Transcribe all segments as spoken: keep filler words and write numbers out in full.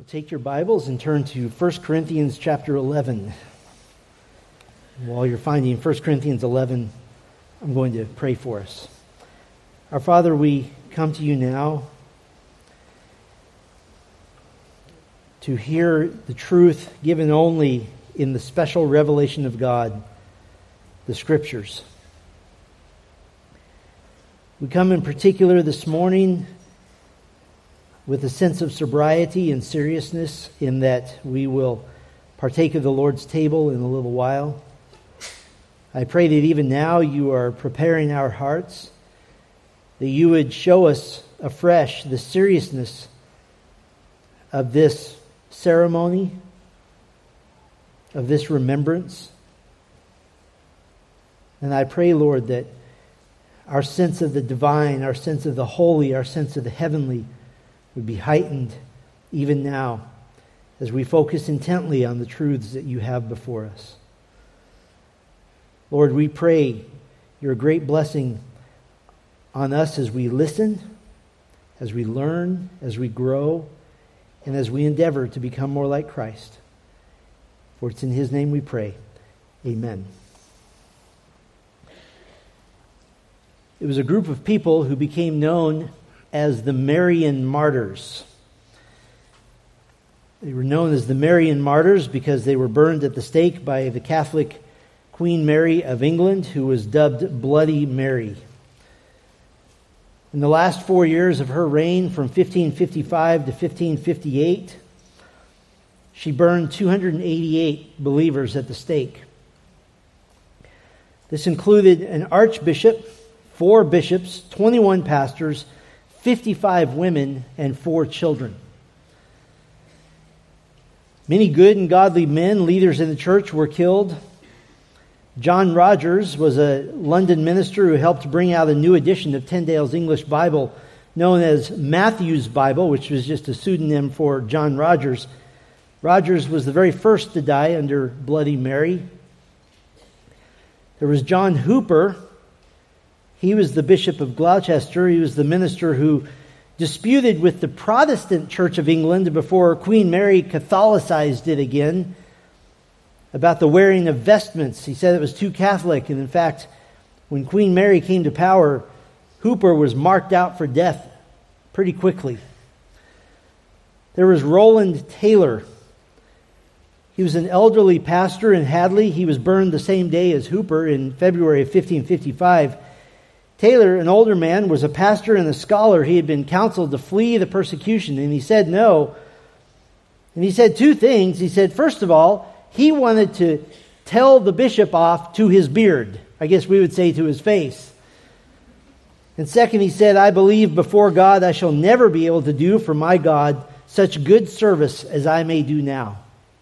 Take your Bibles and turn to First Corinthians chapter eleven. While you're finding First Corinthians eleven, I'm going to pray for us. Our Father, we come to you now to hear the truth given only in the special revelation of God, the Scriptures. We come in particular this morning with a sense of sobriety and seriousness in that we will partake of the Lord's table in a little while. I pray that even now you are preparing our hearts, that you would show us afresh the seriousness of this ceremony, of this remembrance. And I pray, Lord, that our sense of the divine, our sense of the holy, our sense of the heavenly would be heightened even now as we focus intently on the truths that you have before us. Lord, we pray your great blessing on us as we listen, as we learn, as we grow, and as we endeavor to become more like Christ. For it's in his name we pray. Amen. It was a group of people who became known as the Marian Martyrs. They were known as the Marian Martyrs because they were burned at the stake by the Catholic Queen Mary of England, who was dubbed Bloody Mary. In the last four years of her reign, from fifteen fifty-five to fifteen fifty-eight, she burned two hundred eighty-eight believers at the stake. This included an archbishop, four bishops, twenty-one pastors, fifty-five women, and four children. Many good and godly men, leaders in the church, were killed. John Rogers was a London minister who helped bring out a new edition of Tyndale's English Bible known as Matthew's Bible, which was just a pseudonym for John Rogers. Rogers was the very first to die under Bloody Mary. There was John Hooper. He was the Bishop of Gloucester. He was the minister who disputed with the Protestant Church of England before Queen Mary Catholicized it again about the wearing of vestments. He said it was too Catholic, and in fact, when Queen Mary came to power, Hooper was marked out for death pretty quickly. There was Roland Taylor. He was an elderly pastor in Hadley. He was burned the same day as Hooper in February of fifteen fifty-five. Taylor, an older man, was a pastor and a scholar. He had been counseled to flee the persecution, and he said no. And he said two things. He said, first of all, he wanted to tell the bishop off to his beard. I guess we would say to his face. And second, he said, I believe before God I shall never be able to do for my God such good service as I may do now.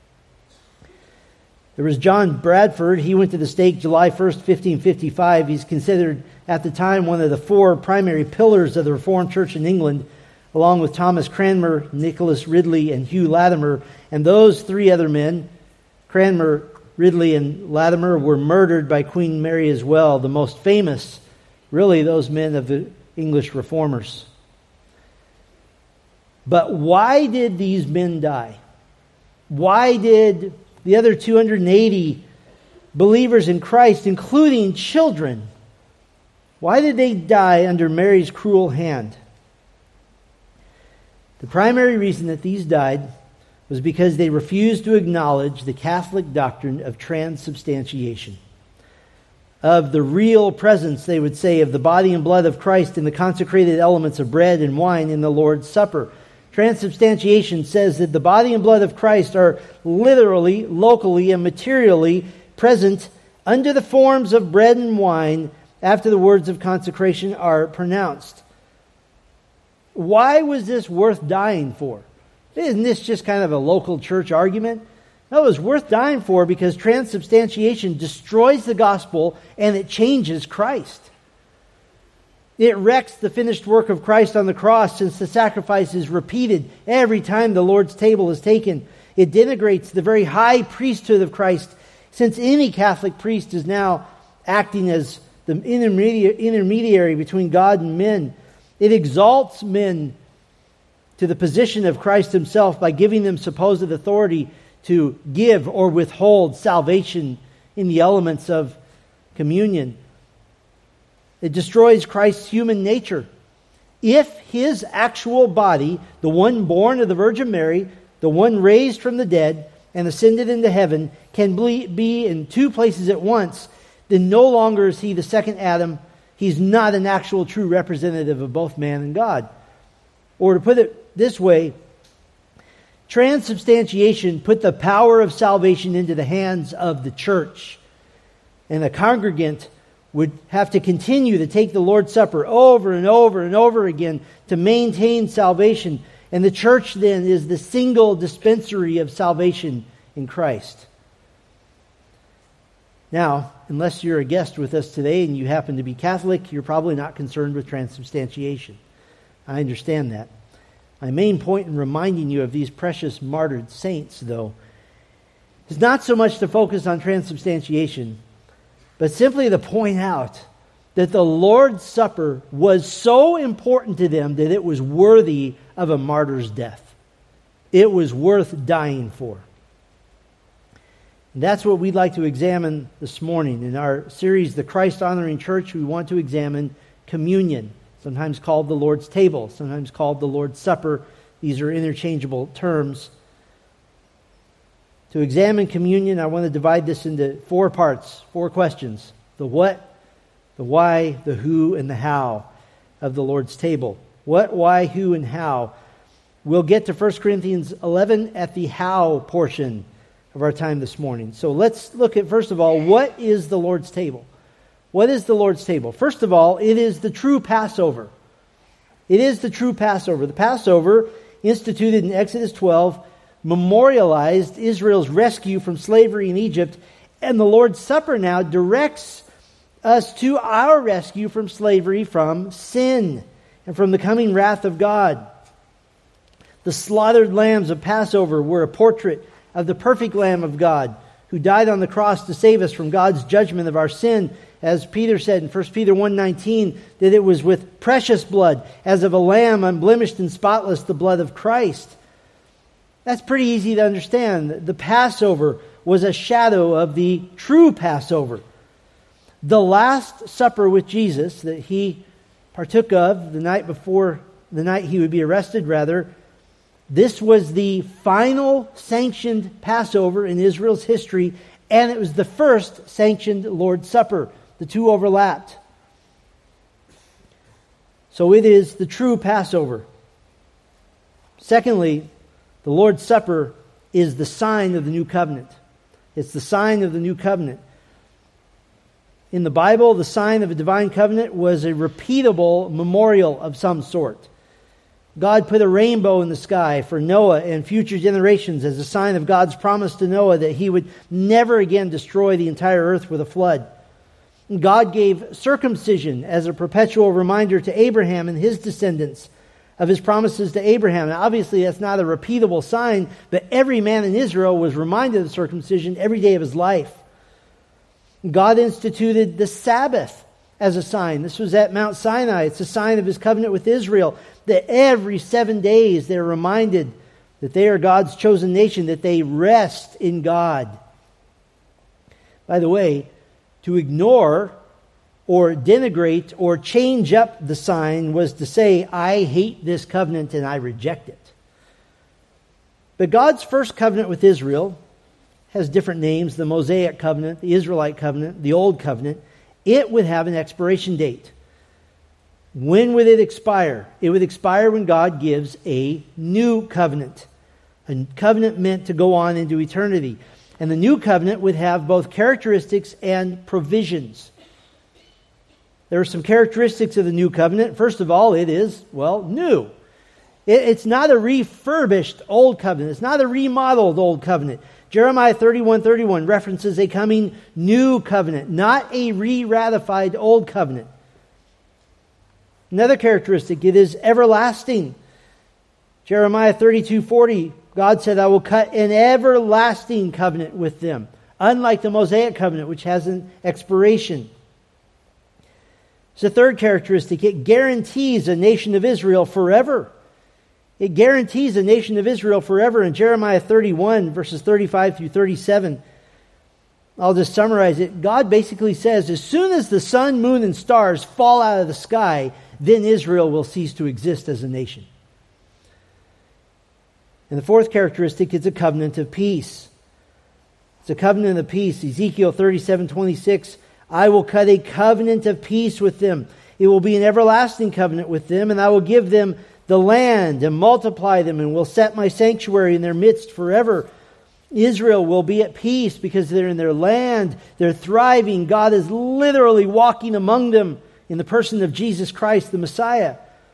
There was John Bradford. He went to the stake July first, fifteen fifty-five. He's considered at the time one of the four primary pillars of the Reformed Church in England, along with Thomas Cranmer, Nicholas Ridley, and Hugh Latimer. And those three other men, Cranmer, Ridley, and Latimer, were murdered by Queen Mary as well, the most famous, really, those men of the English reformers. But why did these men die? Why did the other two hundred eighty believers in Christ, including children, why did they die under Mary's cruel hand? The primary reason that these died was because they refused to acknowledge the Catholic doctrine of transubstantiation, of the real presence, they would say, of the body and blood of Christ in the consecrated elements of bread and wine in the Lord's Supper. Transubstantiation says that the body and blood of Christ are literally, locally, and materially present under the forms of bread and wine after the words of consecration are pronounced. Why was this worth dying for? Isn't this just kind of a local church argument? No, it was worth dying for because transubstantiation destroys the gospel and it changes Christ. It wrecks the finished work of Christ on the cross, since the sacrifice is repeated every time the Lord's table is taken. It denigrates the very high priesthood of Christ, since any Catholic priest is now acting as the intermediary between God and men. It exalts men to the position of Christ himself by giving them supposed authority to give or withhold salvation in the elements of communion. It destroys Christ's human nature. If his actual body, the one born of the Virgin Mary, the one raised from the dead and ascended into heaven, can be in two places at once, then no longer is he the second Adam. He's not an actual true representative of both man and God. Or to put it this way, transubstantiation put the power of salvation into the hands of the church. And the congregant would have to continue to take the Lord's Supper over and over and over again to maintain salvation. And the church then is the single dispensary of salvation in Christ. Now, unless you're a guest with us today and you happen to be Catholic, you're probably not concerned with transubstantiation. I understand that. My main point in reminding you of these precious martyred saints, though, is not so much to focus on transubstantiation, but simply to point out that the Lord's Supper was so important to them that it was worthy of a martyr's death. It was worth dying for. And that's what we'd like to examine this morning. In our series, The Christ-Honoring Church, we want to examine communion, sometimes called the Lord's Table, sometimes called the Lord's Supper. These are interchangeable terms. To examine communion, I want to divide this into four parts, four questions. The what, the why, the who, and the how of the Lord's table. What, why, who, and how. We'll get to First Corinthians eleven at the how portion of our time this morning. So let's look at, first of all, what is the Lord's table? What is the Lord's table? First of all, it is the true Passover. It is the true Passover. The Passover, instituted in Exodus twelve, memorialized Israel's rescue from slavery in Egypt, and the Lord's Supper now directs us to our rescue from slavery from sin and from the coming wrath of God. The slaughtered lambs of Passover were a portrait of the perfect Lamb of God who died on the cross to save us from God's judgment of our sin. As Peter said in First Peter one nineteen, that it was with precious blood, as of a lamb unblemished and spotless, the blood of Christ. That's pretty easy to understand. The Passover was a shadow of the true Passover. The Last Supper with Jesus that he partook of the night before, the night he would be arrested, rather, this was the final sanctioned Passover in Israel's history, and it was the first sanctioned Lord's Supper. The two overlapped. So it is the true Passover. Secondly, the Lord's Supper is the sign of the new covenant. It's the sign of the new covenant. In the Bible, the sign of a divine covenant was a repeatable memorial of some sort. God put a rainbow in the sky for Noah and future generations as a sign of God's promise to Noah that he would never again destroy the entire earth with a flood. God gave circumcision as a perpetual reminder to Abraham and his descendants of his promises to Abraham. Now, obviously, that's not a repeatable sign, but every man in Israel was reminded of circumcision every day of his life. God instituted the Sabbath as a sign. This was at Mount Sinai. It's a sign of his covenant with Israel, that every seven days they're reminded that they are God's chosen nation, that they rest in God. By the way, to ignore or denigrate or change up the sign was to say, I hate this covenant and I reject it. But God's first covenant with Israel has different names: the Mosaic covenant, the Israelite covenant, the Old covenant. It would have an expiration date. When would it expire? It would expire when God gives a new covenant. A covenant meant to go on into eternity. And the new covenant would have both characteristics and provisions. There are some characteristics of the new covenant. First of all, it is, well, new. It's not a refurbished old covenant. It's not a remodeled old covenant. Jeremiah thirty-one thirty-one references a coming new covenant, not a re-ratified old covenant. Another characteristic, it is everlasting. Jeremiah thirty-two forty, God said, I will cut an everlasting covenant with them, unlike the Mosaic covenant, which has an expiration. It's a third characteristic. It guarantees a nation of Israel forever. It guarantees the nation of Israel forever. In Jeremiah thirty-one, verses thirty-five through thirty-seven, I'll just summarize it. God basically says, as soon as the sun, moon, and stars fall out of the sky, then Israel will cease to exist as a nation. And the fourth characteristic is a covenant of peace. It's a covenant of peace. Ezekiel thirty-seven twenty-six, I will cut a covenant of peace with them. It will be an everlasting covenant with them, and I will give them the land and multiply them, and will set my sanctuary in their midst forever. Israel will be at peace because they're in their land. They're thriving. God is literally walking among them in the person of Jesus Christ, the Messiah.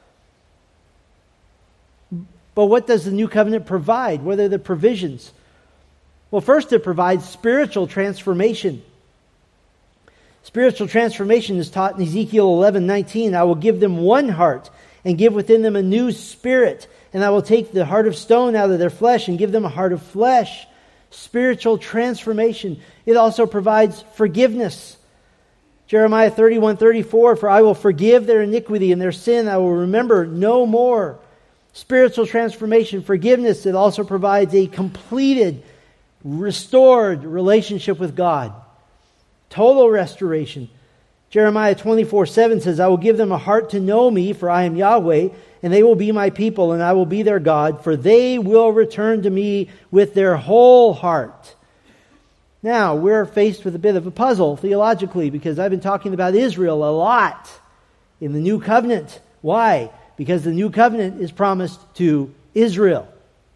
But what does the new covenant provide? What are the provisions? Well, first it provides spiritual transformation. Spiritual transformation is taught in Ezekiel eleven nineteen. I will give them one heart and give within them a new spirit. And I will take the heart of stone out of their flesh and give them a heart of flesh. Spiritual transformation. It also provides forgiveness. Jeremiah thirty-one thirty-four, for I will forgive their iniquity and their sin I will remember no more. Spiritual transformation, forgiveness. It also provides a completed, restored relationship with God. Total restoration. Jeremiah twenty-four seven says, I will give them a heart to know me, for I am Yahweh, and they will be my people, and I will be their God, for they will return to me with their whole heart. Now, we're faced with a bit of a puzzle theologically, because I've been talking about Israel a lot in the New Covenant. Why? Because the New Covenant is promised to Israel.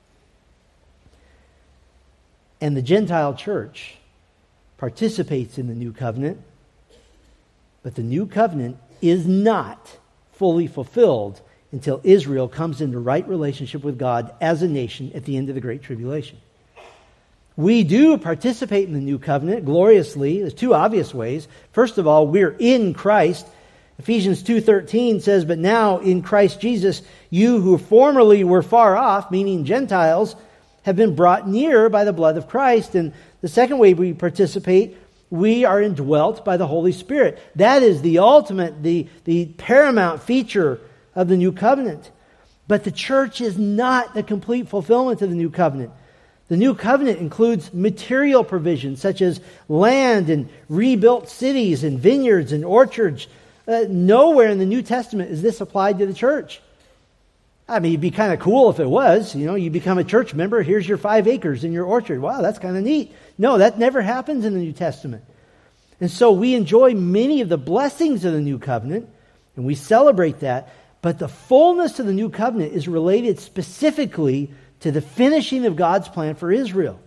And the Gentile church participates in the New Covenant, but the New Covenant is not fully fulfilled until Israel comes into right relationship with God as a nation at the end of the Great Tribulation. We do participate in the New Covenant gloriously. There's two obvious ways. First of all, we're in Christ. Ephesians two thirteen says, but now in Christ Jesus, you who formerly were far off, meaning Gentiles, have been brought near by the blood of Christ. And the second way we participate, we are indwelt by the Holy Spirit. That is the ultimate, the, the paramount feature of the New Covenant. But the church is not the complete fulfillment of the New Covenant. The New Covenant includes material provisions such as land and rebuilt cities and vineyards and orchards. Uh, nowhere in the New Testament is this applied to the church. I mean, it'd be kind of cool if it was. You know, you become a church member, here's your five acres in your orchard. Wow, that's kind of neat. No, that never happens in the New Testament. And so we enjoy many of the blessings of the New Covenant, and we celebrate that. But the fullness of the New Covenant is related specifically to the finishing of God's plan for Israel.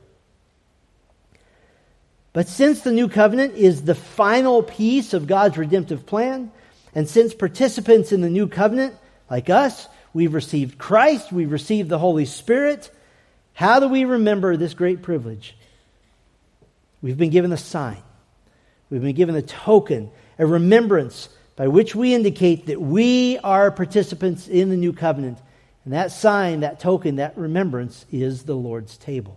But since the New Covenant is the final piece of God's redemptive plan, and since participants in the New Covenant, like us, we've received Christ, we've received the Holy Spirit, how do we remember this great privilege? We've been given a sign. We've been given a token, a remembrance by which we indicate that we are participants in the New Covenant. And that sign, that token, that remembrance is the Lord's table.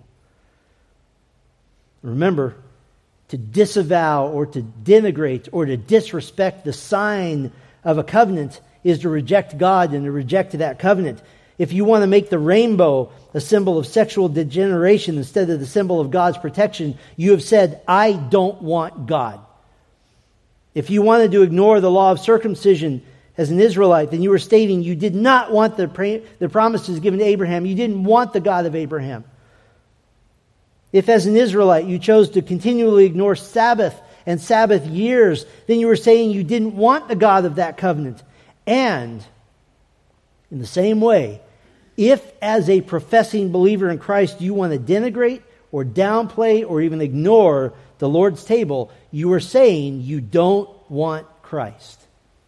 Remember, to disavow or to denigrate or to disrespect the sign of a covenant is to reject God and to reject that covenant. If you want to make the rainbow a symbol of sexual degeneration instead of the symbol of God's protection, you have said, I don't want God. If you wanted to ignore the law of circumcision as an Israelite, then you were stating you did not want the, pra- the promises given to Abraham. You didn't want the God of Abraham. If as an Israelite you chose to continually ignore Sabbath and Sabbath years, then you were saying you didn't want the God of that covenant. And in the same way, if as a professing believer in Christ you want to denigrate or downplay or even ignore the Lord's table, you are saying you don't want Christ.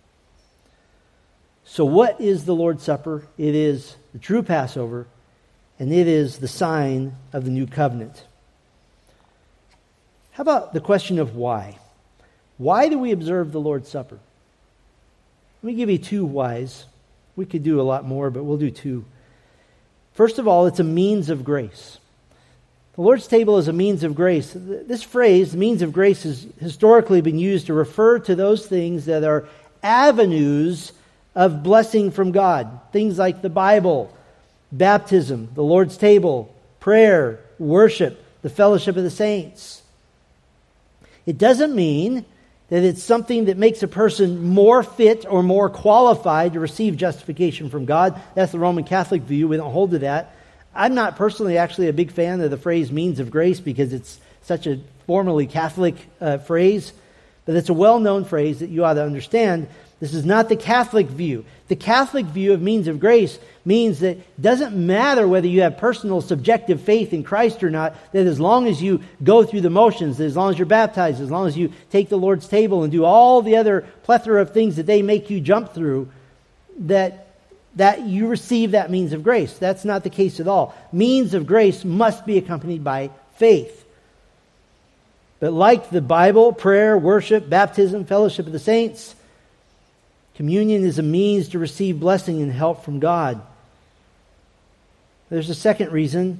So what is the Lord's Supper? It is the true Passover, and it is the sign of the new covenant. How about the question of why? Why do we observe the Lord's Supper? Let me give you two whys. We could do a lot more, but we'll do two. First of all, it's a means of grace. The Lord's table is a means of grace. This phrase, means of grace, has historically been used to refer to those things that are avenues of blessing from God. Things like the Bible, baptism, the Lord's table, prayer, worship, the fellowship of the saints. It doesn't mean that it's something that makes a person more fit or more qualified to receive justification from God. That's the Roman Catholic view. We don't hold to that. I'm not personally actually a big fan of the phrase means of grace because it's such a formally Catholic uh, phrase, but it's a well-known phrase that you ought to understand. This is not the Catholic view. The Catholic view of means of grace means that it doesn't matter whether you have personal subjective faith in Christ or not, that as long as you go through the motions, that as long as you're baptized, as long as you take the Lord's table and do all the other plethora of things that they make you jump through, that that you receive that means of grace. That's not the case at all. Means of grace must be accompanied by faith. But like the Bible, prayer, worship, baptism, fellowship of the saints, communion is a means to receive blessing and help from God. There's a second reason.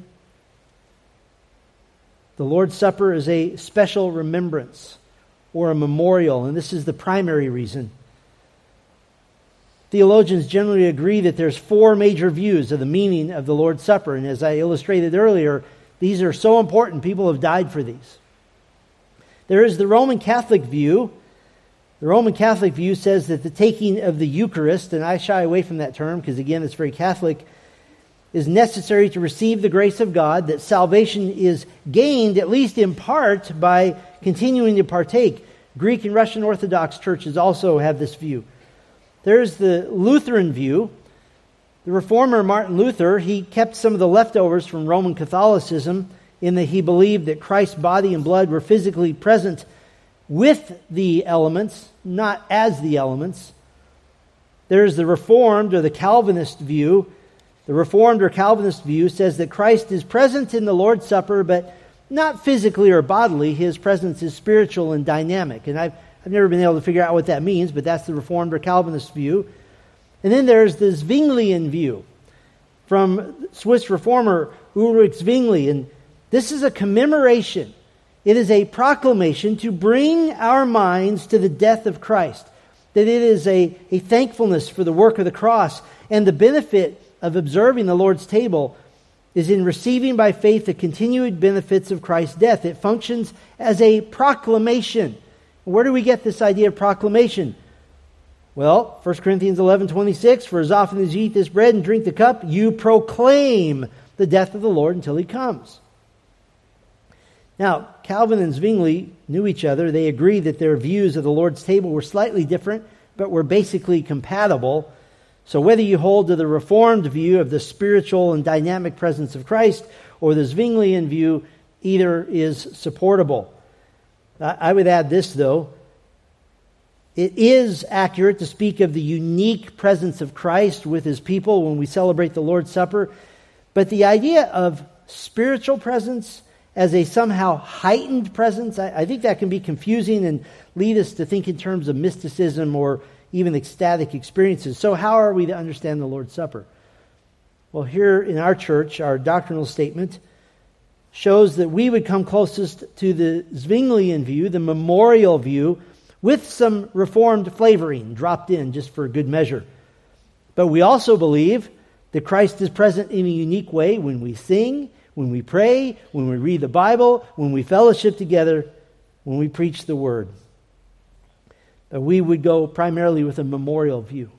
The Lord's Supper is a special remembrance or a memorial, and this is the primary reason. Theologians generally agree that there's four major views of the meaning of the Lord's Supper, and as I illustrated earlier, these are so important. People have died for these. There is the Roman Catholic view. The Roman Catholic view says that the taking of the Eucharist, and I shy away from that term because, again, it's very Catholic, is necessary to receive the grace of God, that salvation is gained, at least in part, by continuing to partake. Greek and Russian Orthodox churches also have this view. There's the Lutheran view. The reformer Martin Luther, he kept some of the leftovers from Roman Catholicism in that he believed that Christ's body and blood were physically present with the elements, not as the elements. There's the Reformed or the Calvinist view. The Reformed or Calvinist view says that Christ is present in the Lord's Supper, but not physically or bodily. His presence is spiritual and dynamic. And I've, I've never been able to figure out what that means, but that's the Reformed or Calvinist view. And then there's the Zwinglian view from Swiss reformer Ulrich Zwingli. And this is a commemoration. It is a proclamation to bring our minds to the death of Christ. That it is a, a thankfulness for the work of the cross. And the benefit of observing the Lord's table is in receiving by faith the continued benefits of Christ's death. It functions as a proclamation. Where do we get this idea of proclamation? Well, First Corinthians eleven twenty-six, for as often as you eat this bread and drink the cup, you proclaim the death of the Lord until He comes. Now, Calvin and Zwingli knew each other. They agreed that their views of the Lord's table were slightly different, but were basically compatible. So whether you hold to the Reformed view of the spiritual and dynamic presence of Christ or the Zwinglian view, either is supportable. I would add this, though. It is accurate to speak of the unique presence of Christ with His people when we celebrate the Lord's Supper. But the idea of spiritual presence as a somehow heightened presence, I, I think that can be confusing and lead us to think in terms of mysticism or even ecstatic experiences. So how are we to understand the Lord's Supper? Well, here in our church, our doctrinal statement shows that we would come closest to the Zwinglian view, the memorial view, with some Reformed flavoring dropped in just for good measure. But we also believe that Christ is present in a unique way when we sing, when we pray, when we read the Bible, when we fellowship together, when we preach the Word. But we would go primarily with a memorial view.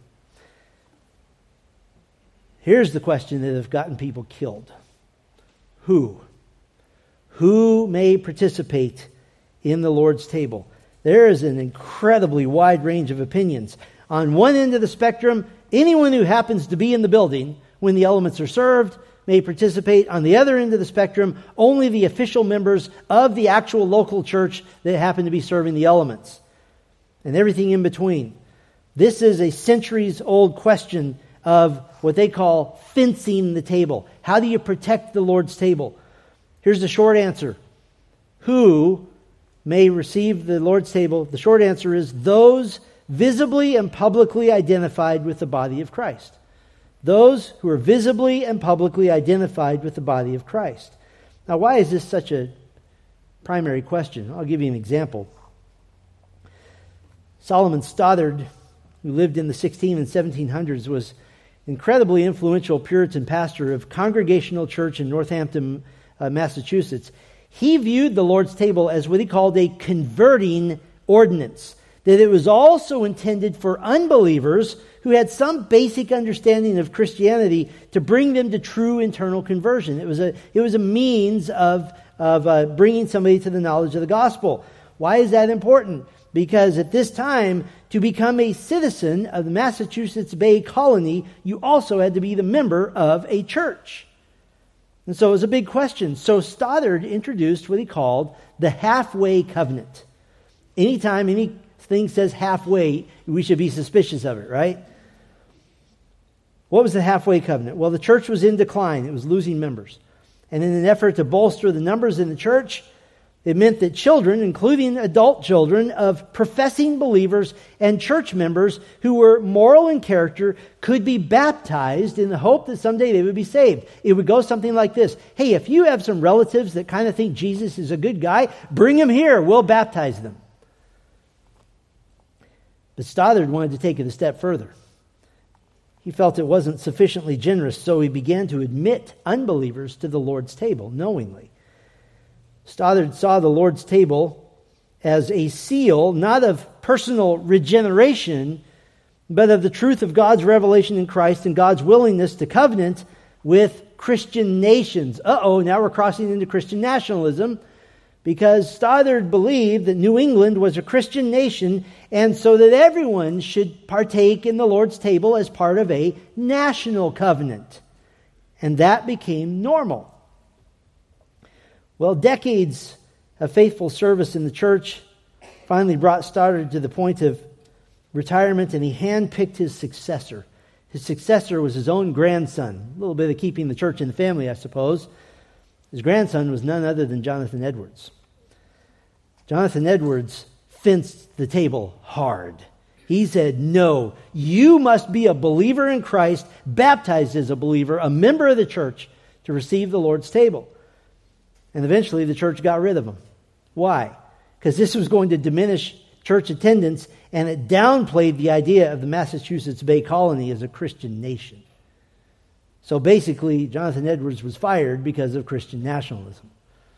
Here's the question that has gotten people killed. Who? Who may participate in the Lord's table? There is an incredibly wide range of opinions. On one end of the spectrum, anyone who happens to be in the building when the elements are served may participate. On the other end of the spectrum, only the official members of the actual local church that happen to be serving the elements. And everything in between. This is a centuries-old question of what they call fencing the table. How do you protect the Lord's table? Here's the short answer. Who may receive the Lord's table? The short answer is those visibly and publicly identified with the body of Christ. Those who are visibly and publicly identified with the body of Christ. Now, why is this such a primary question? I'll give you an example. Solomon Stoddard, who lived in the sixteen and seventeen hundreds, was incredibly influential Puritan pastor of Congregational Church in Northampton, uh, Massachusetts, he viewed the Lord's table as what he called a converting ordinance, that it was also intended for unbelievers who had some basic understanding of Christianity to bring them to true internal conversion. It was a, it was a means of, of uh, bringing somebody to the knowledge of the gospel. Why is that important? Because at this time, to become a citizen of the Massachusetts Bay Colony, you also had to be the member of a church. And so it was a big question. So Stoddard introduced what he called the halfway covenant. Anytime anything says halfway, we should be suspicious of it, right? What was the halfway covenant? Well, the church was in decline. It was losing members. And in an effort to bolster the numbers in the church, it meant that children, including adult children of professing believers and church members who were moral in character, could be baptized in the hope that someday they would be saved. It would go something like this. Hey, if you have some relatives that kind of think Jesus is a good guy, bring them here. We'll baptize them. But Stoddard wanted to take it a step further. He felt it wasn't sufficiently generous, so he began to admit unbelievers to the Lord's table knowingly. Stoddard saw the Lord's table as a seal, not of personal regeneration, but of the truth of God's revelation in Christ and God's willingness to covenant with Christian nations. Uh-oh, now we're crossing into Christian nationalism, because Stoddard believed that New England was a Christian nation, and so that everyone should partake in the Lord's table as part of a national covenant. And that became normal. Well, decades of faithful service in the church finally brought Stoddard to the point of retirement, and he handpicked his successor. His successor was his own grandson. A little bit of keeping the church in the family, I suppose. His grandson was none other than Jonathan Edwards. Jonathan Edwards fenced the table hard. He said, no, you must be a believer in Christ, baptized as a believer, a member of the church, to receive the Lord's table. And eventually the church got rid of him. Why? Because this was going to diminish church attendance, and it downplayed the idea of the Massachusetts Bay Colony as a Christian nation. So basically, Jonathan Edwards was fired because of Christian nationalism.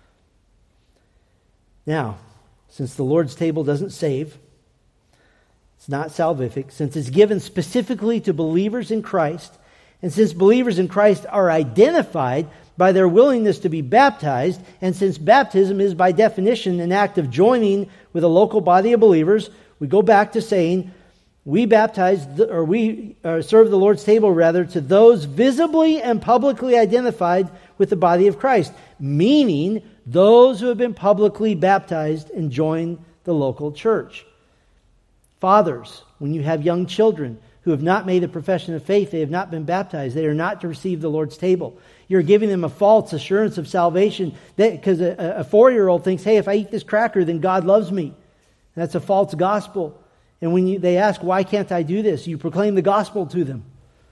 Now, since the Lord's table doesn't save, it's not salvific, since it's given specifically to believers in Christ, and since believers in Christ are identified by their willingness to be baptized, and since baptism is by definition an act of joining with a local body of believers, we go back to saying we baptize, the, or we uh, serve the Lord's table rather, to those visibly and publicly identified with the body of Christ, meaning those who have been publicly baptized and joined the local church. Fathers, when you have young children who have not made a profession of faith, they have not been baptized, they are not to receive the Lord's table. You're giving them a false assurance of salvation, because a, a four-year-old thinks, hey, if I eat this cracker, then God loves me. And that's a false gospel. And when you, they ask, why can't I do this? You proclaim the gospel to them.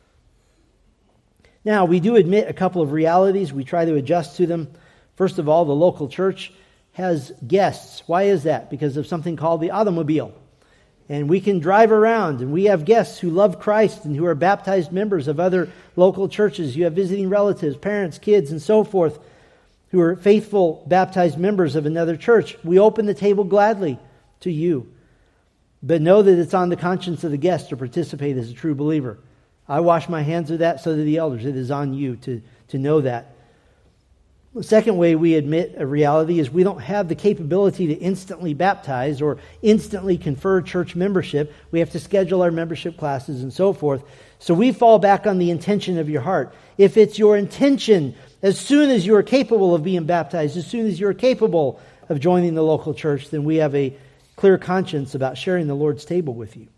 Now, we do admit a couple of realities. We try to adjust to them. First of all, the local church has guests. Why is that? Because of something called the automobile. And we can drive around, and we have guests who love Christ and who are baptized members of other local churches. You have visiting relatives, parents, kids, and so forth, who are faithful baptized members of another church. We open the table gladly to you. But know that it's on the conscience of the guest to participate as a true believer. I wash my hands of that, so do the elders. It is on you to, to know that. The second way we admit a reality is we don't have the capability to instantly baptize or instantly confer church membership. We have to schedule our membership classes and so forth. So we fall back on the intention of your heart. If it's your intention, as soon as you are capable of being baptized, as soon as you are capable of joining the local church, then we have a clear conscience about sharing the Lord's table with you.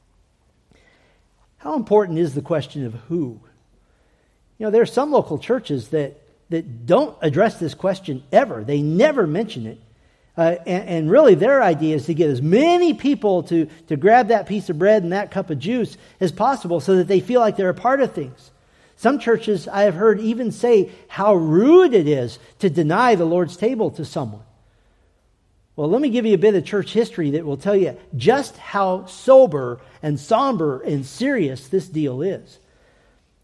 How important is the question of who? You know, there are some local churches that that don't address this question ever. They never mention it. Uh, and, and really their idea is to get as many people to, to grab that piece of bread and that cup of juice as possible so that they feel like they're a part of things. Some churches, I have heard even say how rude it is to deny the Lord's table to someone. Well, let me give you a bit of church history that will tell you just how sober and somber and serious this deal is.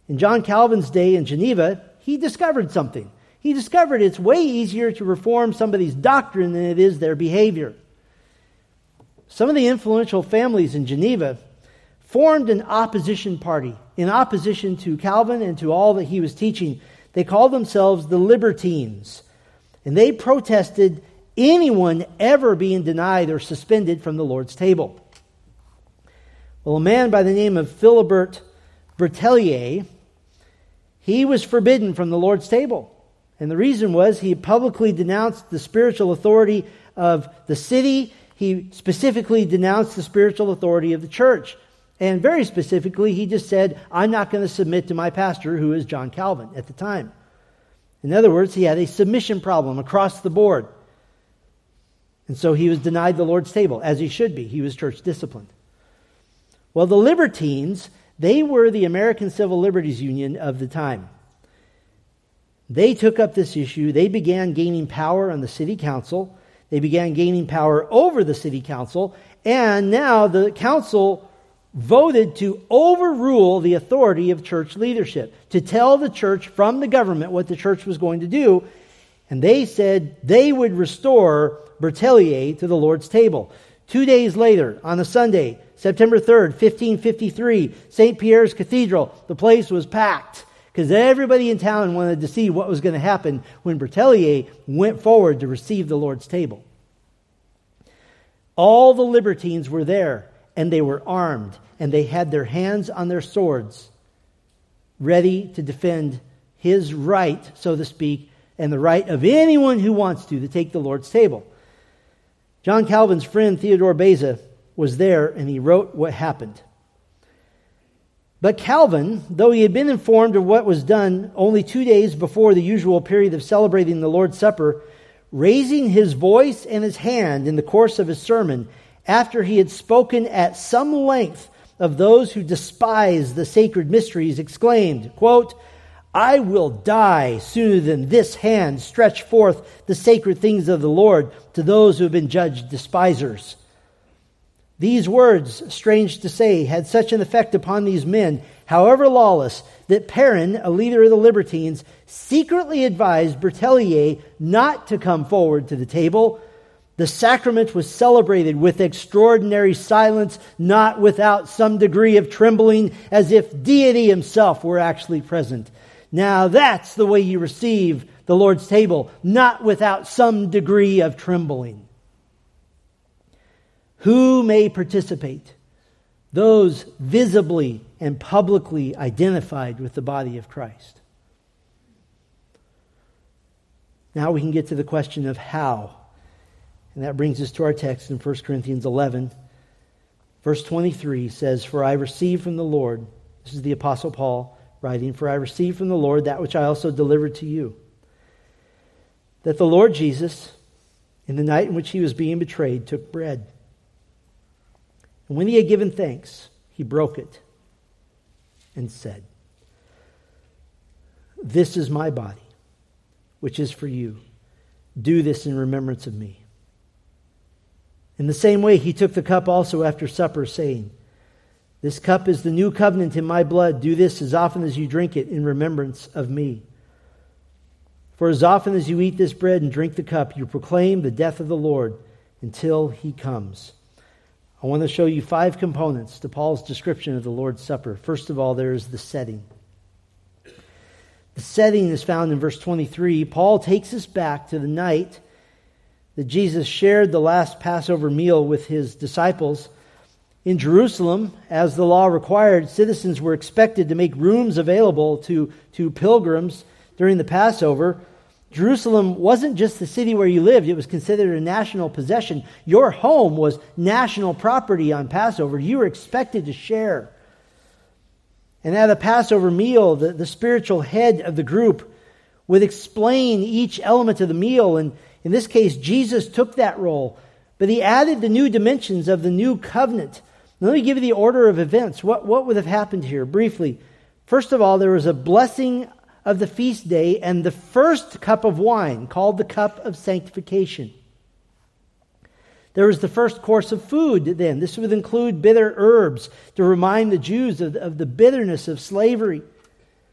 In John Calvin's day in Geneva, he discovered something. He discovered it's way easier to reform somebody's doctrine than it is their behavior. Some of the influential families in Geneva formed an opposition party in opposition to Calvin and to all that he was teaching. They called themselves the Libertines, and they protested anyone ever being denied or suspended from the Lord's table. Well, a man by the name of Philibert Berthelier, he was forbidden from the Lord's table. And the reason was he publicly denounced the spiritual authority of the city. He specifically denounced the spiritual authority of the church. And very specifically, he just said, I'm not going to submit to my pastor, who is John Calvin at the time. In other words, he had a submission problem across the board. And so he was denied the Lord's table, as he should be. He was church disciplined. Well, the Libertines, they were the American Civil Liberties Union of the time. They took up this issue. They began gaining power on the city council. They began gaining power over the city council. And now the council voted to overrule the authority of church leadership, to tell the church from the government what the church was going to do. And they said they would restore Berthelier to the Lord's table. Two days later, on a Sunday, September third, fifteen fifty-three, Saint Pierre's Cathedral, the place was packed because everybody in town wanted to see what was going to happen when Berthelier went forward to receive the Lord's table. All the Libertines were there, and they were armed, and they had their hands on their swords, ready to defend his right, so to speak, and the right of anyone who wants to, to take the Lord's table. John Calvin's friend Theodore Beza was there, and he wrote what happened. But Calvin, though he had been informed of what was done only two days before the usual period of celebrating the Lord's Supper, raising his voice and his hand in the course of his sermon, after he had spoken at some length of those who despise the sacred mysteries, exclaimed, quote, I will die sooner than this hand stretch forth the sacred things of the Lord to those who have been judged despisers. These words, strange to say, had such an effect upon these men, however lawless, that Perrin, a leader of the Libertines, secretly advised Berthelier not to come forward to the table. The sacrament was celebrated with extraordinary silence, not without some degree of trembling, as if deity himself were actually present. Now that's the way you receive the Lord's table, not without some degree of trembling. Who may participate? Those visibly and publicly identified with the body of Christ. Now we can get to the question of how. And that brings us to our text in First Corinthians eleven. Verse twenty-three says, For I received from the Lord, this is the Apostle Paul writing, For I received from the Lord that which I also delivered to you, that the Lord Jesus, in the night in which he was being betrayed, took bread. And when he had given thanks, he broke it and said, This is my body, which is for you. Do this in remembrance of me. In the same way, he took the cup also after supper, saying, This cup is the new covenant in my blood. Do this as often as you drink it in remembrance of me. For as often as you eat this bread and drink the cup, you proclaim the death of the Lord until he comes. I want to show you five components to Paul's description of the Lord's Supper. First of all, there is the setting. The setting is found in verse twenty-three. Paul takes us back to the night that Jesus shared the last Passover meal with his disciples. In Jerusalem, as the law required, citizens were expected to make rooms available to, to pilgrims during the Passover. Jerusalem wasn't just the city where you lived. It was considered a national possession. Your home was national property on Passover. You were expected to share. And at a Passover meal, the, the spiritual head of the group would explain each element of the meal. And in this case, Jesus took that role. But he added the new dimensions of the new covenant. Now, let me give you the order of events. What, what would have happened here briefly? First of all, there was a blessing of the feast day and the first cup of wine, called the cup of sanctification. There was the first course of food then. This would include bitter herbs to remind the Jews of, of the bitterness of slavery.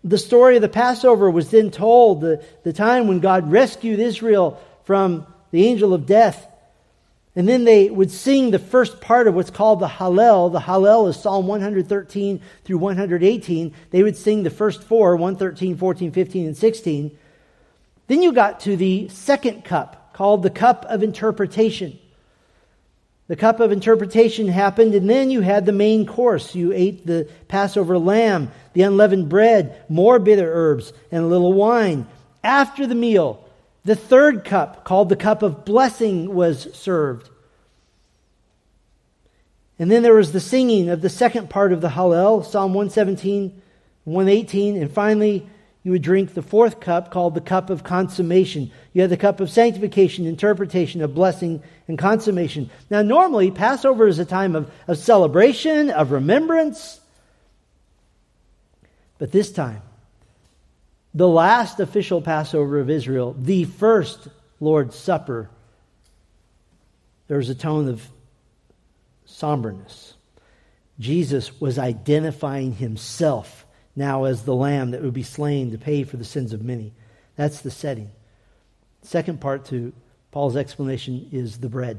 The story of the Passover was then told, the, the time when God rescued Israel from the angel of death. And then they would sing the first part of what's called the Hallel. The Hallel is Psalm one thirteen through one eighteen. They would sing the first four, one thirteen, fourteen, fifteen, and sixteen. Then you got to the second cup, called the cup of interpretation. The cup of interpretation happened, and then you had the main course. You ate the Passover lamb, the unleavened bread, more bitter herbs, and a little wine. After the meal, the third cup, called the cup of blessing, was served. And then there was the singing of the second part of the Hallel, Psalm one seventeen, one eighteen, and finally you would drink the fourth cup, called the cup of consummation. You had the cup of sanctification, interpretation, of blessing, and consummation. Now, normally, Passover is a time of, of celebration, of remembrance. But this time, the last official Passover of Israel, the first Lord's Supper, there was a tone of somberness. Jesus was identifying himself now as the lamb that would be slain to pay for the sins of many. That's the setting. Second part to Paul's explanation is the bread.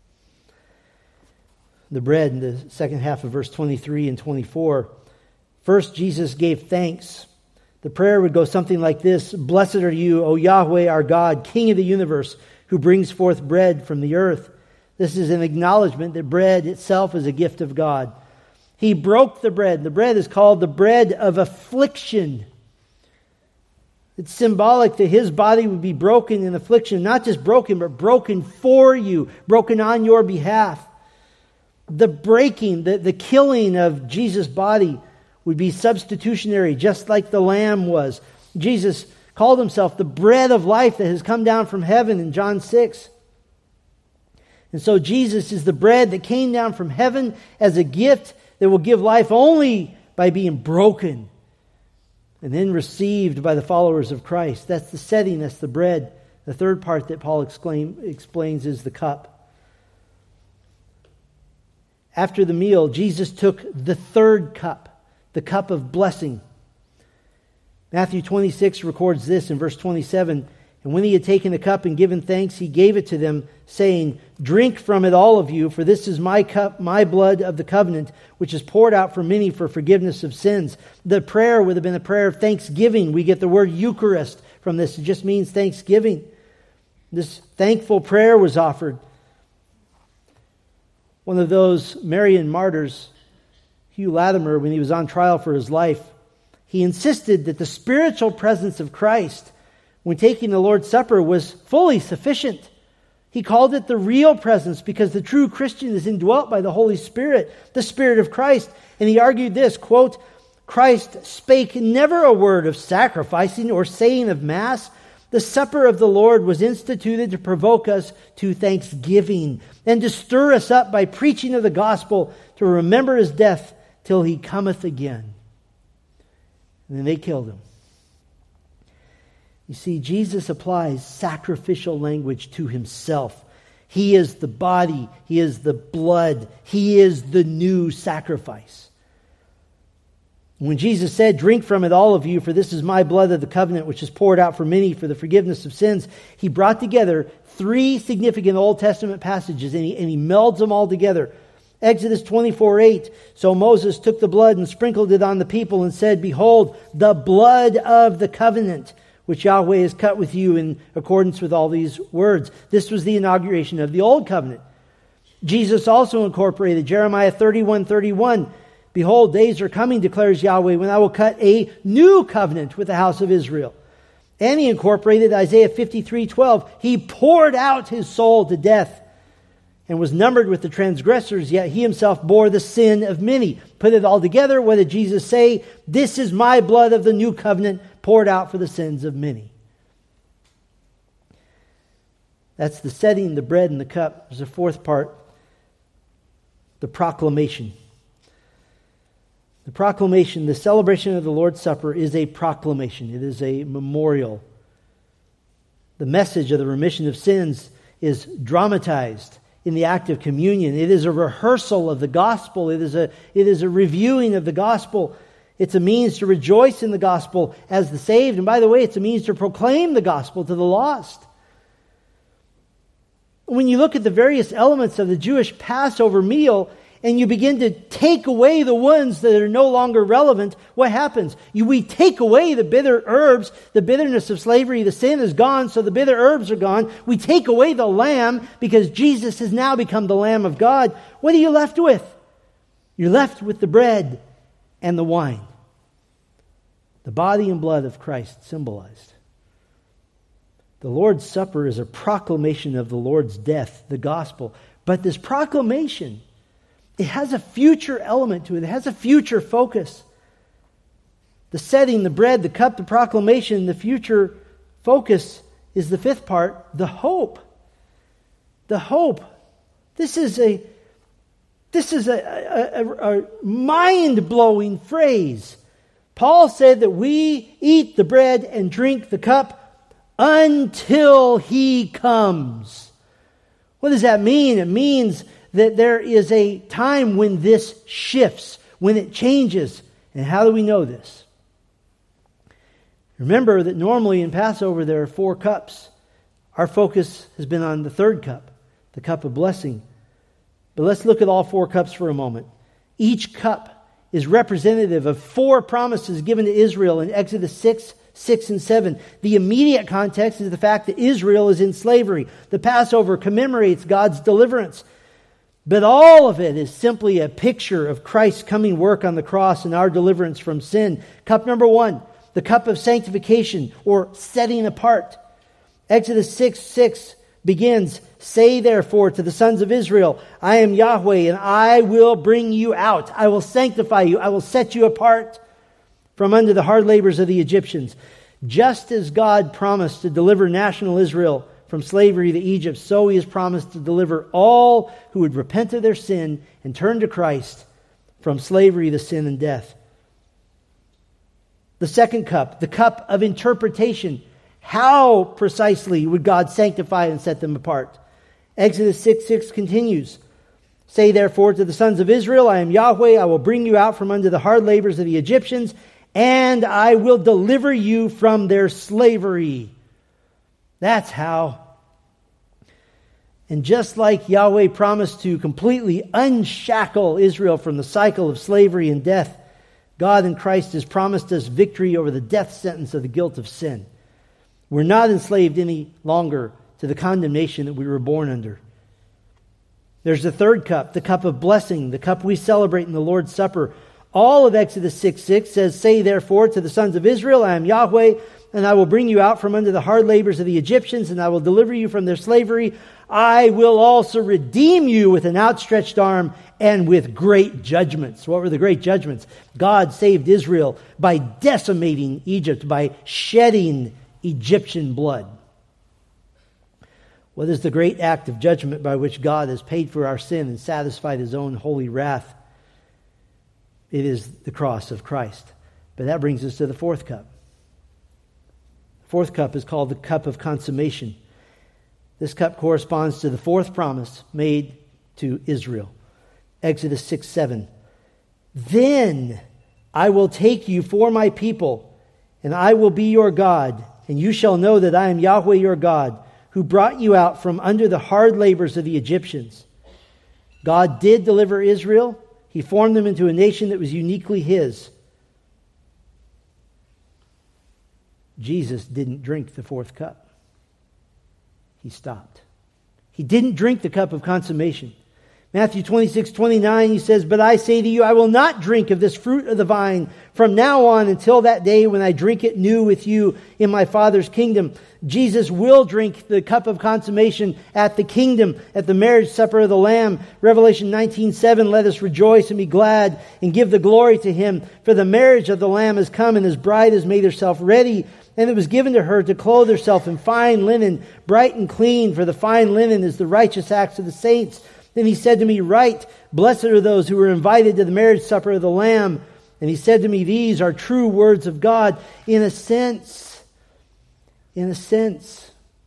The bread in the second half of verse twenty-three and twenty-four. First, Jesus gave thanks. The prayer would go something like this: Blessed are you, O Yahweh, our God, King of the universe, who brings forth bread from the earth. This is an acknowledgement that bread itself is a gift of God. He broke the bread. The bread is called the bread of affliction. It's symbolic that his body would be broken in affliction. Not just broken, but broken for you. Broken on your behalf. The breaking, the, the killing of Jesus' body would be substitutionary, just like the lamb was. Jesus called himself the bread of life that has come down from heaven in John six. And so Jesus is the bread that came down from heaven as a gift that will give life only by being broken and then received by the followers of Christ. That's the setting, that's the bread. The third part that Paul exclaim, explains is the cup. After the meal, Jesus took the third cup, the cup of blessing. Matthew twenty-six records this in verse twenty-seven. And when he had taken the cup and given thanks, he gave it to them, saying, Drink from it, all of you, for this is my cup, my blood of the covenant, which is poured out for many for forgiveness of sins. The prayer would have been a prayer of thanksgiving. We get the word Eucharist from this. It just means thanksgiving. This thankful prayer was offered. One of those Marian martyrs, Hugh Latimer, when he was on trial for his life, he insisted that the spiritual presence of Christ when taking the Lord's Supper was fully sufficient. He called it the real presence because the true Christian is indwelt by the Holy Spirit, the Spirit of Christ. And he argued this, quote, Christ spake never a word of sacrificing or saying of Mass. The supper of the Lord was instituted to provoke us to thanksgiving and to stir us up by preaching of the gospel to remember his death till he cometh again. And then they killed him. You see, Jesus applies sacrificial language to himself. He is the body. He is the blood. He is the new sacrifice. When Jesus said, Drink from it, all of you, for this is my blood of the covenant, which is poured out for many for the forgiveness of sins, he brought together three significant Old Testament passages, and he, and he melds them all together. Exodus twenty-four eight, So Moses took the blood and sprinkled it on the people and said, Behold, the blood of the covenant, which Yahweh has cut with you in accordance with all these words. This was the inauguration of the Old Covenant. Jesus also incorporated Jeremiah thirty-one thirty-one. Behold, days are coming, declares Yahweh, when I will cut a new covenant with the house of Israel. And he incorporated Isaiah fifty-three twelve. He poured out his soul to death and was numbered with the transgressors, yet he himself bore the sin of many. Put it all together, what did Jesus say? This is my blood of the new covenant, poured out for the sins of many. That's the setting, the bread and the cup. There's a fourth part, the proclamation. The proclamation, the celebration of the Lord's Supper is a proclamation. It is a memorial. The message of the remission of sins is dramatized in the act of communion. It is a rehearsal of the gospel. It is a, it is a reviewing of the gospel. It's a means to rejoice in the gospel as the saved. And by the way, it's a means to proclaim the gospel to the lost. When you look at the various elements of the Jewish Passover meal and you begin to take away the ones that are no longer relevant, what happens? You, we take away the bitter herbs, the bitterness of slavery, the sin is gone, so the bitter herbs are gone. We take away the lamb because Jesus has now become the Lamb of God. What are you left with? You're left with the bread and the wine. The body and blood of Christ symbolized. The Lord's Supper is a proclamation of the Lord's death, the gospel. But this proclamation, it has a future element to it. It has a future focus. The setting, the bread, the cup, the proclamation, the future focus is the fifth part, the hope. The hope. This is a this is a, a, a, a mind-blowing phrase. Paul said that we eat the bread and drink the cup until He comes. What does that mean? It means that there is a time when this shifts, when it changes. And how do we know this? Remember that normally in Passover there are four cups. Our focus has been on the third cup, the cup of blessing. But let's look at all four cups for a moment. Each cup is representative of four promises given to Israel in Exodus six, six and seven. The immediate context is the fact that Israel is in slavery. The Passover commemorates God's deliverance. But all of it is simply a picture of Christ's coming work on the cross and our deliverance from sin. Cup number one, the cup of sanctification or setting apart. Exodus six, six begins, "Say therefore to the sons of Israel, I am Yahweh, and I will bring you out. I will sanctify you. I will set you apart from under the hard labors of the Egyptians." Just as God promised to deliver national Israel from slavery to Egypt, so He has promised to deliver all who would repent of their sin and turn to Christ from slavery to sin and death. The second cup, the cup of interpretation. How precisely would God sanctify and set them apart? Exodus six, six continues. "Say therefore to the sons of Israel, I am Yahweh, I will bring you out from under the hard labors of the Egyptians, and I will deliver you from their slavery." That's how. And just like Yahweh promised to completely unshackle Israel from the cycle of slavery and death, God in Christ has promised us victory over the death sentence of the guilt of sin. We're not enslaved any longer to the condemnation that we were born under. There's the third cup, the cup of blessing, the cup we celebrate in the Lord's Supper. All of Exodus six, six says, "Say therefore to the sons of Israel, I am Yahweh, and I will bring you out from under the hard labors of the Egyptians, and I will deliver you from their slavery. I will also redeem you with an outstretched arm and with great judgments." What were the great judgments? God saved Israel by decimating Egypt, by shedding Egyptian blood. What is the great act of judgment by which God has paid for our sin and satisfied His own holy wrath? It is the cross of Christ. But that brings us to the fourth cup. The fourth cup is called the cup of consummation. This cup corresponds to the fourth promise made to Israel. Exodus six, seven. "Then I will take you for my people, and I will be your God, and you shall know that I am Yahweh your God, who brought you out from under the hard labors of the Egyptians." God did deliver Israel. He formed them into a nation that was uniquely His. Jesus didn't drink the fourth cup. He stopped. He didn't drink the cup of consummation. Matthew twenty-six, twenty-nine, He says, "But I say to you, I will not drink of this fruit of the vine from now on until that day when I drink it new with you in my Father's kingdom." Jesus will drink the cup of consummation at the kingdom, at the marriage supper of the Lamb. Revelation nineteen, seven, "Let us rejoice and be glad and give the glory to Him. For the marriage of the Lamb has come, and His bride has made herself ready. And it was given to her to clothe herself in fine linen, bright and clean, for the fine linen is the righteous acts of the saints. Then He said to me, Write, blessed are those who were invited to the marriage supper of the Lamb. And He said to me, These are true words of God." In a sense, in a sense,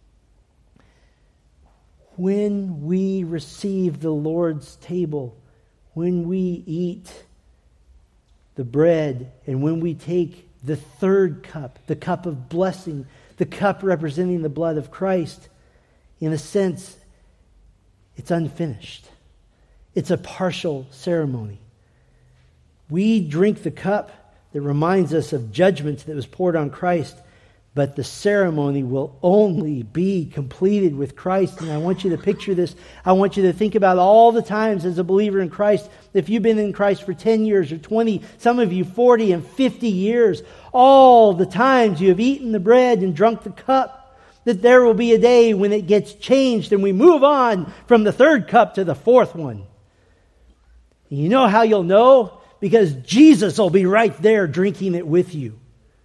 when we receive the Lord's table, when we eat the bread, and when we take the third cup, the cup of blessing, the cup representing the blood of Christ, in a sense, it's unfinished. It's a partial ceremony. We drink the cup that reminds us of judgment that was poured on Christ, but the ceremony will only be completed with Christ. And I want you to picture this. I want you to think about all the times as a believer in Christ. If you've been in Christ for ten years or twenty, some of you forty and fifty years, all the times you have eaten the bread and drunk the cup, that there will be a day when it gets changed and we move on from the third cup to the fourth one. And you know how you'll know? Because Jesus will be right there drinking it with you.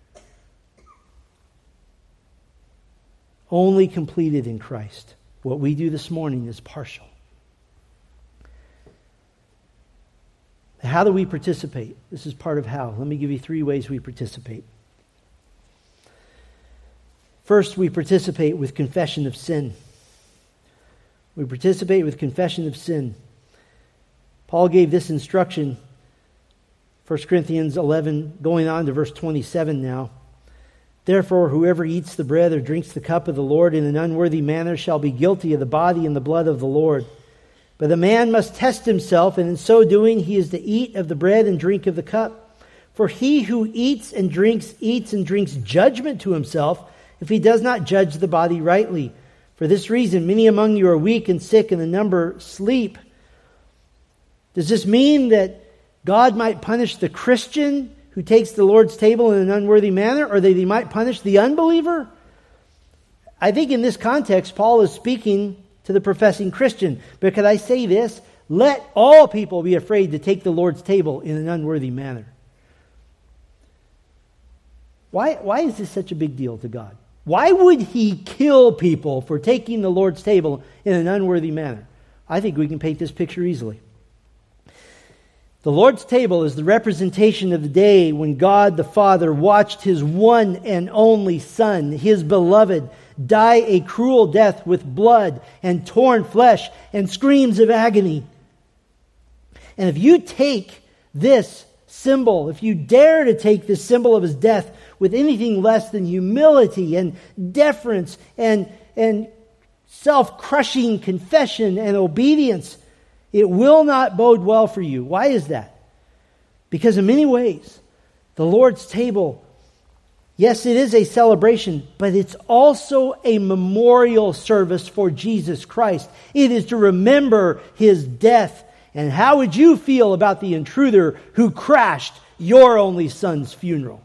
Only completed in Christ. What we do this morning is partial. How do we participate? This is part of how. Let me give you three ways we participate. First, we participate with confession of sin. We participate with confession of sin. Paul gave this instruction, First Corinthians eleven, going on to verse twenty-seven now. Therefore, whoever eats the bread or drinks the cup of the Lord in an unworthy manner shall be guilty of the body and the blood of the Lord. But the man must test himself, and in so doing he is to eat of the bread and drink of the cup. For he who eats and drinks, eats and drinks judgment to himself, if he does not judge the body rightly. For this reason, many among you are weak and sick, and the number sleep. Does this mean that God might punish the Christian who takes the Lord's table in an unworthy manner, or that he might punish the unbeliever? I think in this context, Paul is speaking to the professing Christian. But could I say this? Let all people be afraid to take the Lord's table in an unworthy manner. Why, why is this such a big deal to God? Why would he kill people for taking the Lord's table in an unworthy manner? I think we can paint this picture easily. The Lord's table is the representation of the day when God the Father watched His one and only Son, His beloved, die a cruel death with blood and torn flesh and screams of agony. And if you take this symbol, if you dare to take this symbol of His death with anything less than humility and deference and, and self-crushing confession and obedience, it will not bode well for you. Why is that? Because in many ways, the Lord's table, yes, it is a celebration, but it's also a memorial service for Jesus Christ. It is to remember His death. And how would you feel about the intruder who crashed your only son's funeral?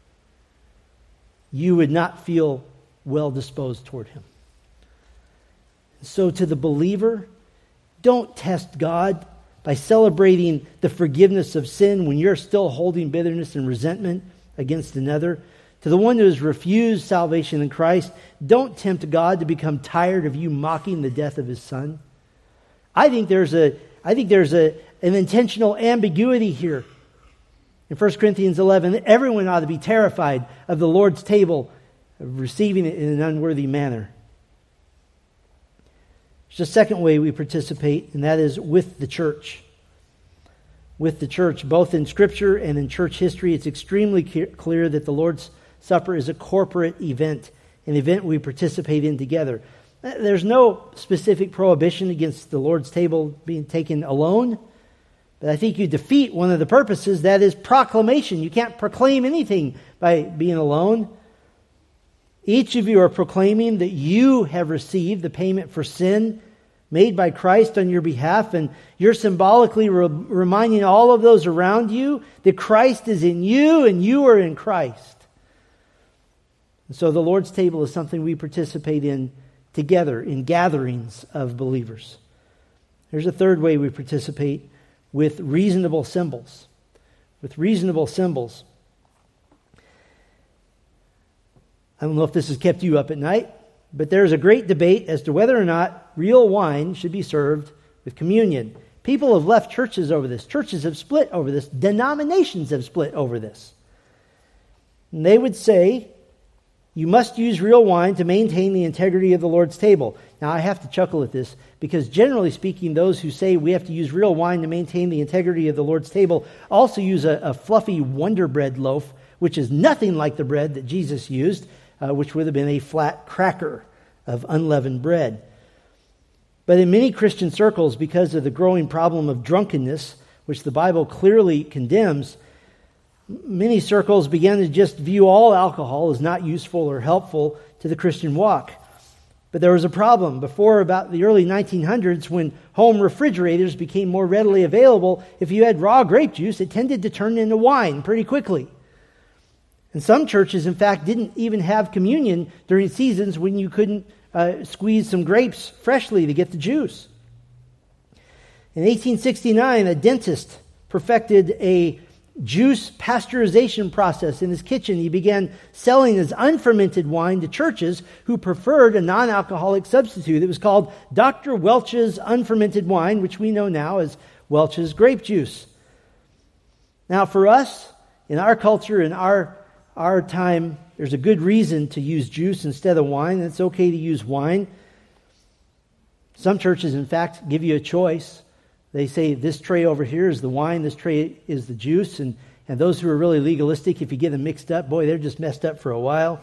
You would not feel well disposed toward him. So to the believer, don't test God by celebrating the forgiveness of sin when you're still holding bitterness and resentment against another. To the one who has refused salvation in Christ, don't tempt God to become tired of you mocking the death of His Son. I think there's a, I think there's a, an intentional ambiguity here. In First Corinthians eleven, everyone ought to be terrified of the Lord's table, of receiving it in an unworthy manner. There's a second way we participate, and that is with the church. With the church, both in Scripture and in church history, it's extremely clear that the Lord's Supper is a corporate event, an event we participate in together. There's no specific prohibition against the Lord's table being taken alone, but I think you defeat one of the purposes, that is proclamation. You can't proclaim anything by being alone. Each of you are proclaiming that you have received the payment for sin made by Christ on your behalf, and you're symbolically re- reminding all of those around you that Christ is in you and you are in Christ. And so the Lord's table is something we participate in together in gatherings of believers. There's a third way we participate, with reasonable symbols. With reasonable symbols. I don't know if this has kept you up at night, but there's a great debate as to whether or not real wine should be served with communion. People have left churches over this. Churches have split over this. Denominations have split over this. And they would say You must use real wine to maintain the integrity of the Lord's table. Now, I have to chuckle at this because generally speaking, those who say we have to use real wine to maintain the integrity of the Lord's table also use a, a fluffy Wonder Bread loaf, which is nothing like the bread that Jesus used, uh, which would have been a flat cracker of unleavened bread. But in many Christian circles, because of the growing problem of drunkenness, which the Bible clearly condemns, many circles began to just view all alcohol as not useful or helpful to the Christian walk. But there was a problem. Before about the early nineteen hundreds, when home refrigerators became more readily available, if you had raw grape juice, it tended to turn into wine pretty quickly. And some churches, in fact, didn't even have communion during seasons when you couldn't uh, squeeze some grapes freshly to get the juice. In eighteen sixty-nine, a dentist perfected a juice pasteurization process in his kitchen. He began selling his unfermented wine to churches who preferred a non-alcoholic substitute. It was called Doctor Welch's unfermented wine, which we know now as Welch's grape juice. Now, for us, in our culture, in our, our time, there's a good reason to use juice instead of wine. It's okay to use wine. Some churches, in fact, give you a choice. They say this tray over here is the wine, this tray is the juice, and, and those who are really legalistic, if you get them mixed up, boy, they're just messed up for a while.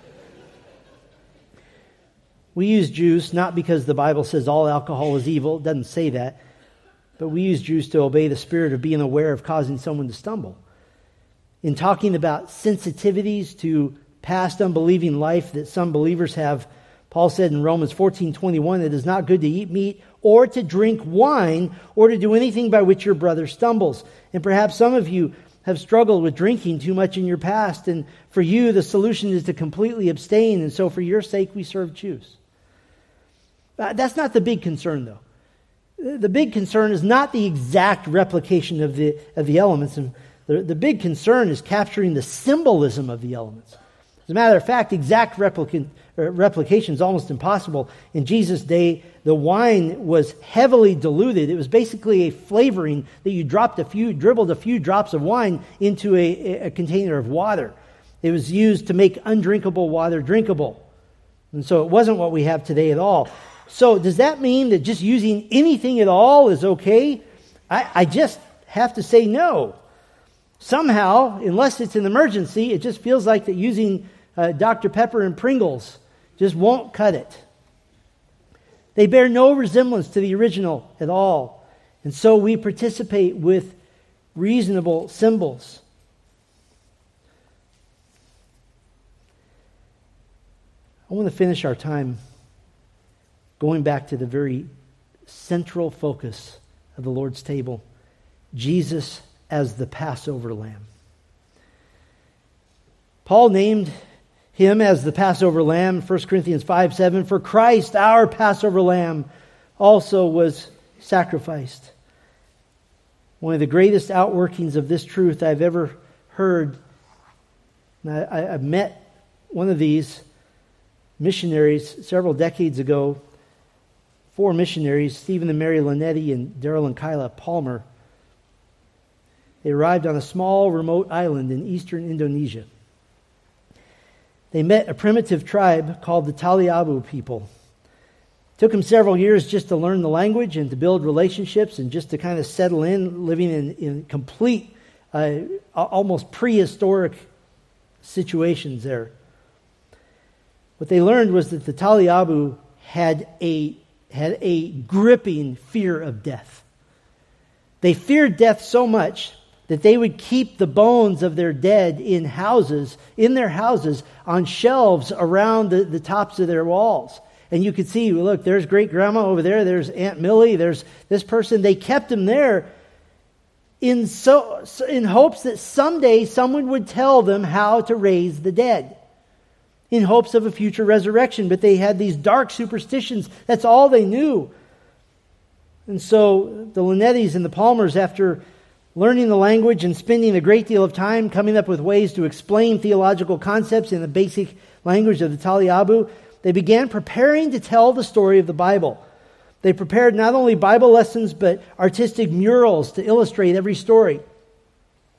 We use juice not because the Bible says all alcohol is evil. It doesn't say that. But we use juice to obey the spirit of being aware of causing someone to stumble. In talking about sensitivities to past unbelieving life that some believers have, Paul said in Romans fourteen twenty-one, it is not good to eat meat or to drink wine or to do anything by which your brother stumbles. And perhaps some of you have struggled with drinking too much in your past, and for you the solution is to completely abstain, and so for your sake we serve juice. Uh, that's not the big concern, though. The big concern is not the exact replication of the of the elements. And the, the big concern is capturing the symbolism of the elements. As a matter of fact, exact replica, replication is almost impossible. In Jesus' day, the wine was heavily diluted. It was basically a flavoring that you dropped a few, dribbled a few drops of wine into a, a container of water. It was used to make undrinkable water drinkable. And so it wasn't what we have today at all. So does that mean that just using anything at all is okay? I, I just have to say no. Somehow, unless it's an emergency, it just feels like that using Uh, Doctor Pepper and Pringles just won't cut it. They bear no resemblance to the original at all. And so we participate with reasonable symbols. I want to finish our time going back to the very central focus of the Lord's table, Jesus as the Passover lamb. Paul named him as the Passover lamb, First Corinthians five seven, for Christ, our Passover lamb, also was sacrificed. One of the greatest outworkings of this truth I've ever heard. And I, I met one of these missionaries several decades ago, four missionaries, Stephen and Mary Linetti and Daryl and Kyla Palmer. They arrived on a small remote island in eastern Indonesia. They met a primitive tribe called the Taliabu people. It took them several years just to learn the language and to build relationships and just to kind of settle in, living in, in complete, uh, almost prehistoric situations there. What they learned was that the Taliabu had a, had a gripping fear of death. They feared death so much that they would keep the bones of their dead in houses, in their houses, on shelves around the, the tops of their walls. And you could see, look, there's great grandma over there, there's Aunt Millie, there's this person. They kept them there in so in hopes that someday someone would tell them how to raise the dead, in hopes of a future resurrection. But they had these dark superstitions. That's all they knew. And so the Linettis and the Palmers, after learning the language and spending a great deal of time coming up with ways to explain theological concepts in the basic language of the Taliabu, they began preparing to tell the story of the Bible. They prepared not only Bible lessons, but artistic murals to illustrate every story.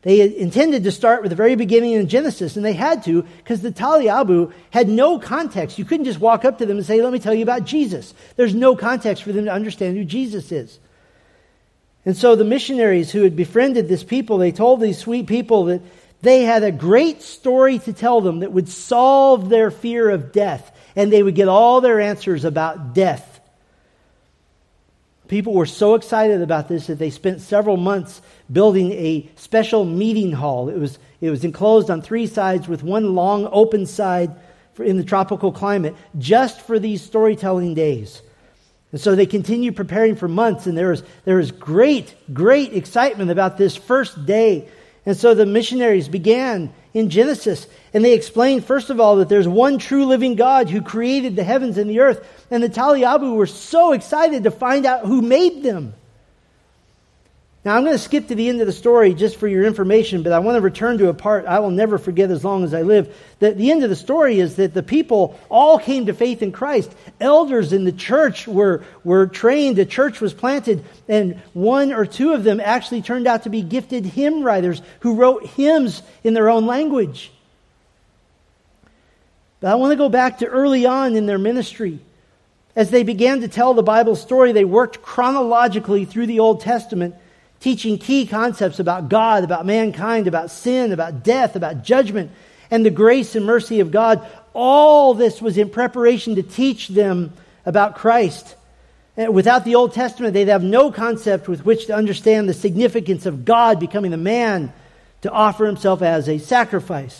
They intended to start with the very beginning in Genesis, and they had to because the Taliabu had no context. You couldn't just walk up to them and say, let me tell you about Jesus. There's no context for them to understand who Jesus is. And so the missionaries who had befriended this people, they told these sweet people that they had a great story to tell them that would solve their fear of death, and they would get all their answers about death. People were so excited about this that they spent several months building a special meeting hall. It was it was enclosed on three sides with one long open side for, in the tropical climate, just for these storytelling days. And so they continued preparing for months, and there was there was great, great excitement about this first day. And so the missionaries began in Genesis, and they explained, first of all, that there's one true living God who created the heavens and the earth. And the Taliabu were so excited to find out who made them. Now, I'm going to skip to the end of the story just for your information, but I want to return to a part I will never forget as long as I live. The, the end of the story is that the people all came to faith in Christ. Elders in the church were, were trained, a church was planted, and one or two of them actually turned out to be gifted hymn writers who wrote hymns in their own language. But I want to go back to early on in their ministry. As they began to tell the Bible story, they worked chronologically through the Old Testament, teaching key concepts about God, about mankind, about sin, about death, about judgment, and the grace and mercy of God. All this was in preparation to teach them about Christ. And without the Old Testament, they'd have no concept with which to understand the significance of God becoming a man to offer himself as a sacrifice.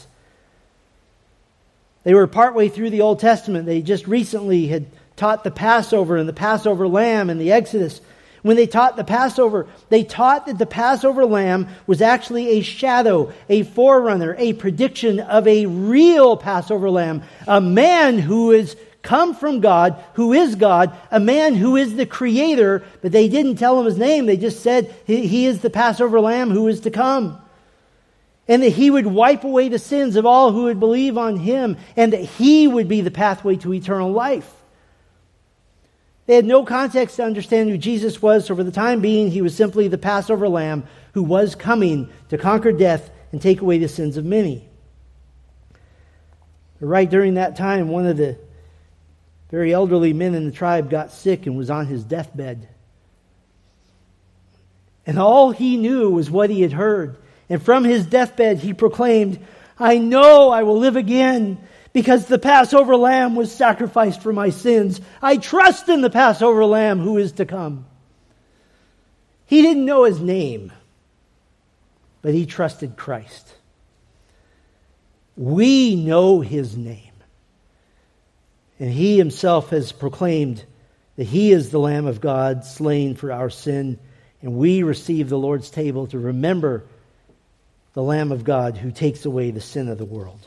They were partway through the Old Testament. They just recently had taught the Passover and the Passover lamb and the Exodus. When they taught the Passover, they taught that the Passover lamb was actually a shadow, a forerunner, a prediction of a real Passover lamb, a man who is come from God, who is God, a man who is the creator, but they didn't tell him his name. They just said he, he is the Passover lamb who is to come. And that he would wipe away the sins of all who would believe on him, and that he would be the pathway to eternal life. They had no context to understand who Jesus was, so for the time being, he was simply the Passover lamb who was coming to conquer death and take away the sins of many. Right during that time, one of the very elderly men in the tribe got sick and was on his deathbed. And all he knew was what he had heard. And from his deathbed, he proclaimed, "I know I will live again, because the Passover lamb was sacrificed for my sins. I trust in the Passover lamb who is to come." He didn't know his name, but he trusted Christ. We know his name. And he himself has proclaimed that he is the Lamb of God slain for our sin. And we receive the Lord's table to remember the Lamb of God who takes away the sin of the world.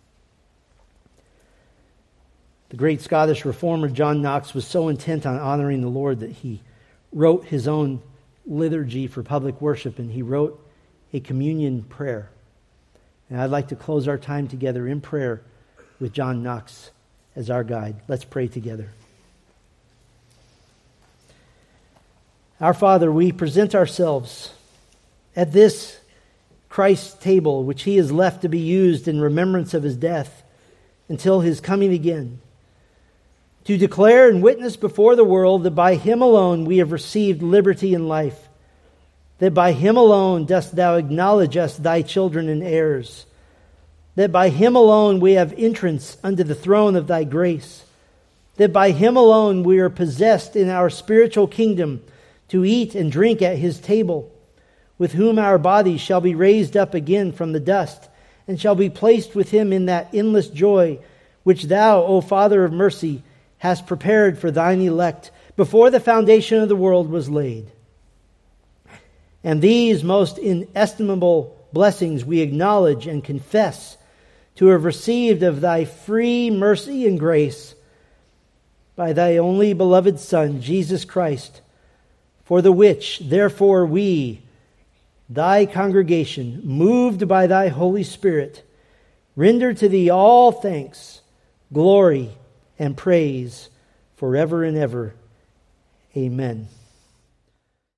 The great Scottish reformer John Knox was so intent on honoring the Lord that he wrote his own liturgy for public worship, and he wrote a communion prayer. And I'd like to close our time together in prayer with John Knox as our guide. Let's pray together. Our Father, we present ourselves at this Christ's table, which he has left to be used in remembrance of his death until his coming again, to declare and witness before the world that by him alone we have received liberty and life, that by him alone dost thou acknowledge us thy children and heirs, that by him alone we have entrance unto the throne of thy grace, that by him alone we are possessed in our spiritual kingdom to eat and drink at his table, with whom our bodies shall be raised up again from the dust, and shall be placed with him in that endless joy which thou, O Father of mercy, hast prepared for thine elect before the foundation of the world was laid. And these most inestimable blessings we acknowledge and confess to have received of thy free mercy and grace by thy only beloved Son, Jesus Christ, for the which, therefore, we, thy congregation, moved by thy Holy Spirit, render to thee all thanks, glory, and praise forever and ever. Amen.